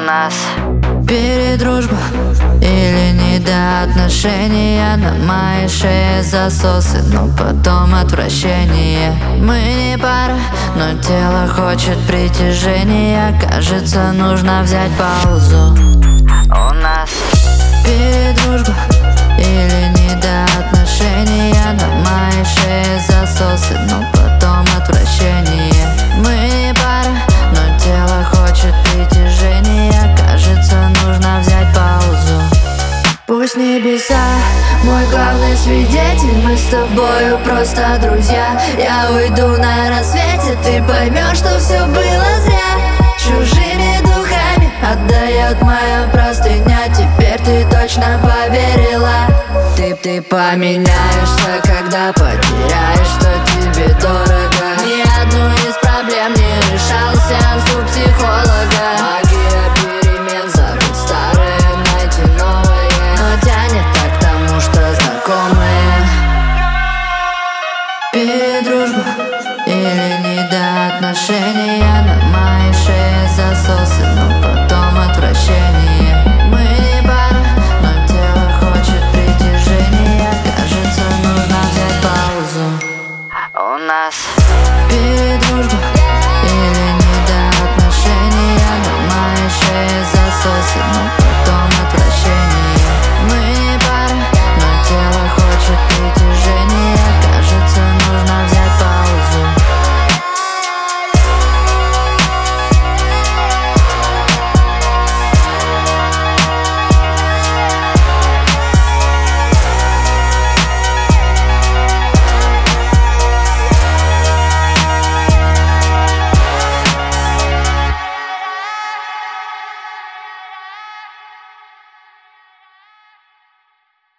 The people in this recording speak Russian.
нас передружба или не до отношения. На моей шее засосы, но потом отвращение. Мы не пара, но тело хочет притяжения. Кажется, нужно взять паузу. у нас Передружба или не до отношения. На моей шее засосы, но потом отвращение. Мы не пара, но тело хочет притяжения. Кажется, нужно взять паузу. Пусть небеса мой главный свидетель, мы с тобою просто друзья. Я уйду на рассвете, ты поймешь, что все было зря. Чужими духами отдает моя простыня. Теперь ты точно поверила. Ты поменяешься, когда потеряешь, что тебе дорого. Ни одну из проблем не решал сеанс у психолога. Магия перемен, забыть старое, найти новое. Но тянет так к тому, что знакомые. Передружба или не до отношения. На моей шее засосы, но